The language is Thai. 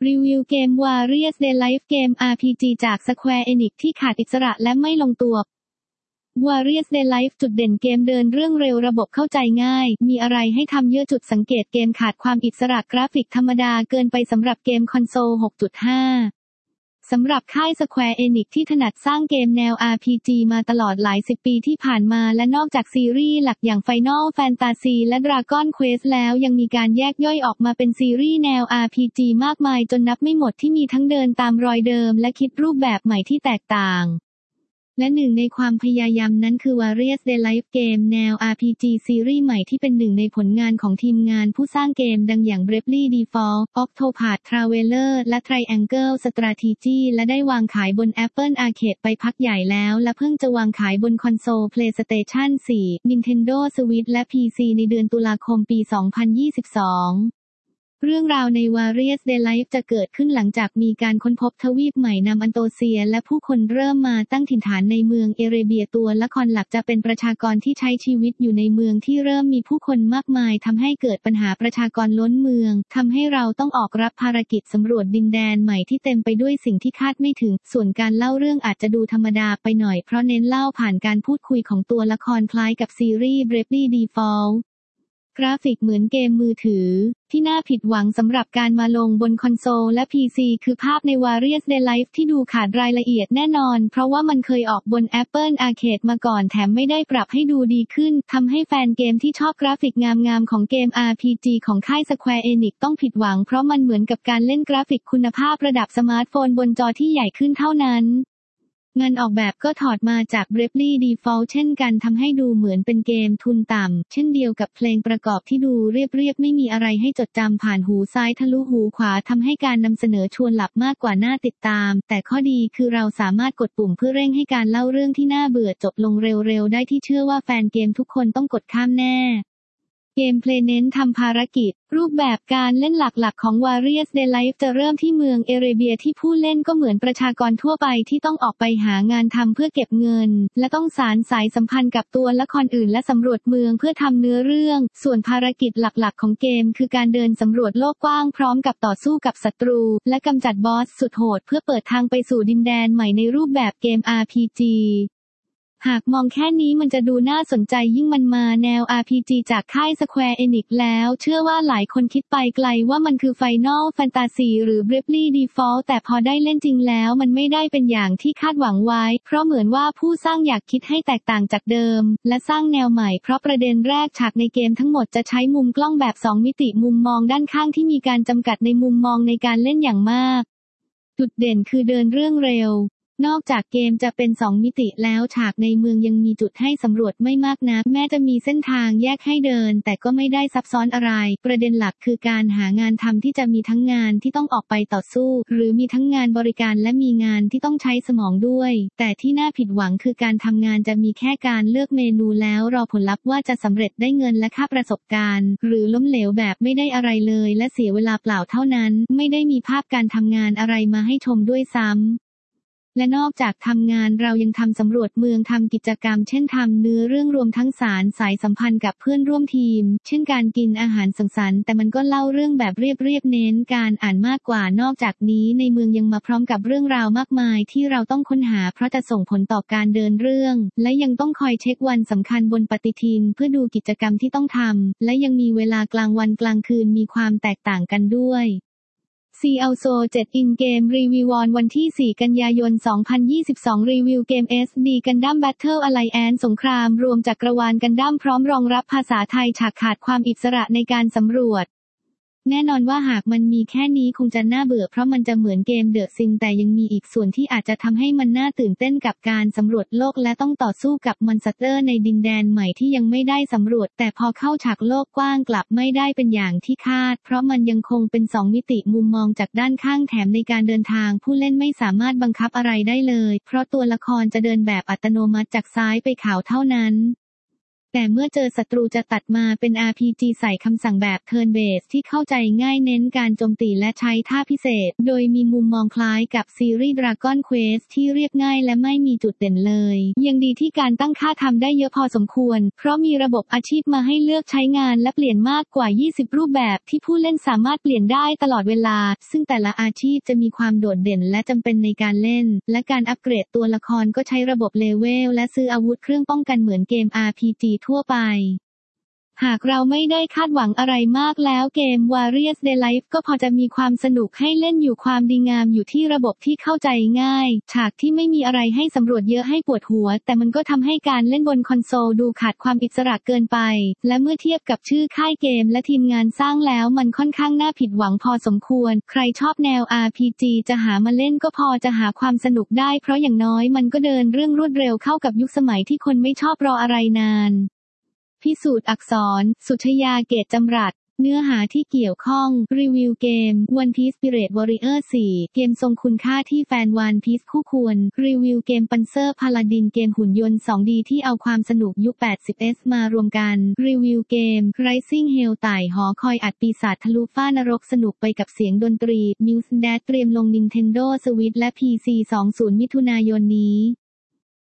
รีวิวเกม Warriors Day Life เกม RPG จาก Square Enix ที่ขาดอิสระและไม่ลงตัว Warriors Day Life จุดเด่นเกมเดินเรื่องเร็วระบบเข้าใจง่ายมีอะไรให้ทำเยอะจุดสังเกตเกมขาดความอิสระกราฟิกธรรมดาเกินไปสำหรับเกมคอนโซล 6.5 สำหรับค่าย Square Enix ที่ถนัดสร้างเกมแนว RPG มาตลอดหลายสิบปีที่ผ่านมาและนอกจากซีรีส์หลักอย่าง Final Fantasy และ Dragon Quest แล้วยังมีการแยกย่อยออกมาเป็นซีรีส์แนว RPG มากมายจนนับไม่หมดที่มีทั้งเดินตามรอยเดิมและคิดรูปแบบใหม่ที่แตกต่างและหนึ่งในความพยายามนั้นคือ Warriors Day Life เกมแนว RPG ซีรีส์ใหม่ที่เป็นหนึ่งในผลงานของทีมงานผู้สร้างเกมดังอย่าง Bravely Default, Octopath Traveler และ Triangle Strategy และได้วางขายบน Apple Arcade ไปพักใหญ่แล้วและเพิ่งจะวางขายบนคอนโซล PlayStation 4, Nintendo Switch และ PC ในเดือนตุลาคมปี 2022เรื่องราวใน Warriors Day Life จะเกิดขึ้นหลังจากมีการค้นพบทวีปใหม่นำอันโตเซียและผู้คนเริ่มมาตั้งถิ่นฐานในเมืองเอเรเบียตัวละครหลักจะเป็นประชากรที่ใช้ชีวิตอยู่ในเมืองที่เริ่มมีผู้คนมากมายทำให้เกิดปัญหาประชากรล้นเมืองทำให้เราต้องออกรับภารกิจสำรวจดินแดนใหม่ที่เต็มไปด้วยสิ่งที่คาดไม่ถึงส่วนการเล่าเรื่องอาจจะดูธรรมดาไปหน่อยเพราะเน้นเล่าผ่านการพูดคุยของตัวละครคล้ายกับซีรีส์ Bravely Defaultกราฟิกเหมือนเกมมือถือที่น่าผิดหวังสำหรับการมาลงบนคอนโซลและ PC คือภาพใน Warriors Day Life ที่ดูขาดรายละเอียดแน่นอนเพราะว่ามันเคยออกบน Apple Arcade มาก่อนแถมไม่ได้ปรับให้ดูดีขึ้นทำให้แฟนเกมที่ชอบกราฟิกงามๆของเกม RPG ของค่าย Square Enix ต้องผิดหวังเพราะมันเหมือนกับการเล่นกราฟิกคุณภาพระดับสมาร์ทโฟนบนจอที่ใหญ่ขึ้นเท่านั้นงานออกแบบก็ถอดมาจาก Bravely Default เช่นกันทำให้ดูเหมือนเป็นเกมทุนต่ำเช่นเดียวกับเพลงประกอบที่ดูเรียบๆไม่มีอะไรให้จดจำผ่านหูซ้ายทะลุหูขวาทำให้การนำเสนอชวนหลับมากกว่าน่าติดตามแต่ข้อดีคือเราสามารถกดปุ่มเพื่อเร่งให้การเล่าเรื่องที่น่าเบื่อจบลงเร็วๆได้ที่เชื่อว่าแฟนเกมทุกคนต้องกดข้ามแน่เกมเพลย์เน้นทำภารกิจรูปแบบการเล่นหลักๆของ Warriors Day Life จะเริ่มที่เมืองเอเรเบียที่ผู้เล่นก็เหมือนประชากรทั่วไปที่ต้องออกไปหางานทำเพื่อเก็บเงินและต้องสานสายสัมพันธ์กับตัวละครอื่นและสำรวจเมืองเพื่อทำเนื้อเรื่องส่วนภารกิจหลักๆของเกมคือการเดินสำรวจโลกกว้างพร้อมกับต่อสู้กับศัตรูและกำจัดบอสสุดโหดเพื่อเปิดทางไปสู่ดินแดนใหม่ในรูปแบบเกม RPGหากมองแค่นี้มันจะดูน่าสนใจยิ่งมันมาแนว RPG จากค่าย Square Enix แล้วเชื่อว่าหลายคนคิดไปไกลว่ามันคือ Final Fantasy หรือ Bravely Default แต่พอได้เล่นจริงแล้วมันไม่ได้เป็นอย่างที่คาดหวังไว้เพราะเหมือนว่าผู้สร้างอยากคิดให้แตกต่างจากเดิมและสร้างแนวใหม่เพราะประเด็นแรกฉากในเกมทั้งหมดจะใช้มุมกล้องแบบ2มิติมุมมองด้านข้างที่มีการจำกัดในมุมมองในการเล่นอย่างมากจุดเด่นคือเดินเรื่องเร็วนอกจากเกมจะเป็น2มิติแล้วฉากในเมืองยังมีจุดให้สำรวจไม่มากนักแม้จะมีเส้นทางแยกให้เดินแต่ก็ไม่ได้ซับซ้อนอะไรประเด็นหลักคือการหางานทำที่จะมีทั้งงานที่ต้องออกไปต่อสู้หรือมีทั้งงานบริการและมีงานที่ต้องใช้สมองด้วยแต่ที่น่าผิดหวังคือการทำงานจะมีแค่การเลือกเมนูแล้วรอผลลัพธ์ว่าจะสำเร็จได้เงินและค่าประสบการณ์หรือล้มเหลวแบบไม่ได้อะไรเลยและเสียเวลาเปล่าเท่านั้นไม่ได้มีภาพการทำงานอะไรมาให้ชมด้วยซ้ำและนอกจากทำงานเรายังทำสำรวจเมืองทำกิจกรรมเช่นทำเนื้อเรื่องรวมทั้งสารสายสัมพันธ์กับเพื่อนร่วมทีมเช่นการกินอาหารสังสรรค์แต่มันก็เล่าเรื่องแบบเรียบๆเน้นการอ่านมากกว่านอกจากนี้ในเมืองยังมาพร้อมกับเรื่องราวมากมายที่เราต้องค้นหาเพราะจะส่งผลต่อการเดินเรื่องและยังต้องคอยเช็ควันสำคัญบนปฏิทินเพื่อดูกิจกรรมที่ต้องทำและยังมีเวลากลางวันกลางคืนมีความแตกต่างกันด้วยSee Also 7 In Game Review วันที่ 4 กันยายน 2022 รีวิวเกม SD Gundam Battle Alliance สงครามรวมจักรวาลกันดั้มพร้อมรองรับภาษาไทยฉากขาดความอิสระในการสำรวจแน่นอนว่าหากมันมีแค่นี้คงจะน่าเบื่อเพราะมันจะเหมือนเกม The Sims แต่ยังมีอีกส่วนที่อาจจะทำให้มันน่าตื่นเต้นกับการสำรวจโลกและต้องต่อสู้กับมอนสเตอร์ในดินแดนใหม่ที่ยังไม่ได้สำรวจแต่พอเข้าฉากโลกกว้างกลับไม่ได้เป็นอย่างที่คาดเพราะมันยังคงเป็น2มิติมุมมองจากด้านข้างแถมในการเดินทางผู้เล่นไม่สามารถบังคับอะไรได้เลยเพราะตัวละครจะเดินแบบอัตโนมัติจากซ้ายไปขวาเท่านั้นแต่เมื่อเจอศัตรูจะตัดมาเป็น RPG ใส่คำสั่งแบบ Turn Based ที่เข้าใจง่ายเน้นการโจมตีและใช้ท่าพิเศษโดยมีมุมมองคล้ายกับซีรีส์ Dragon Quest ที่เรียบง่ายและไม่มีจุดเด่นเลยยังดีที่การตั้งค่าทำได้เยอะพอสมควรเพราะมีระบบอาชีพมาให้เลือกใช้งานและเปลี่ยนมากกว่า20รูปแบบที่ผู้เล่นสามารถเปลี่ยนได้ตลอดเวลาซึ่งแต่ละอาชีพจะมีความโดดเด่นและจำเป็นในการเล่นและการอัปเกรดตัวละครก็ใช้ระบบเลเวลและซื้ออาวุธเครื่องป้องกันเหมือนเกม RPG ทั่วไปหากเราไม่ได้คาดหวังอะไรมากแล้วเกม Warriors Daylight ก็พอจะมีความสนุกให้เล่นอยู่ความดีงามอยู่ที่ระบบที่เข้าใจง่ายฉากที่ไม่มีอะไรให้สำรวจเยอะให้ปวดหัวแต่มันก็ทำให้การเล่นบนคอนโซลดูขาดความอิสระเกินไปและเมื่อเทียบกับชื่อค่ายเกมและทีมงานสร้างแล้วมันค่อนข้างน่าผิดหวังพอสมควรใครชอบแนว RPG จะหามาเล่นก็พอจะหาความสนุกได้เพราะอย่างน้อยมันก็เดินเรื่องรวดเร็วเข้ากับยุคสมัยที่คนไม่ชอบรออะไรนานพิสูจน์อักษรสุชยาเกตจำรัดเนื้อหาที่เกี่ยวข้องรีวิวเกม One Piece Pirate Warrior 4 เกมทรงคุณค่าที่แฟน One Piece คู่ควรรีวิวเกม Panzer Paladin เกมหุ่นยนต์ 2D ที่เอาความสนุกยุค 80s มารวมกันรีวิวเกม Rising Hell ไต่หอคอยอัดปีศาจทะลุฟ้านรกสนุกไปกับเสียงดนตรี Muse Dad เตรียมลง Nintendo Switch และ PC 20 มิถุนายนนี้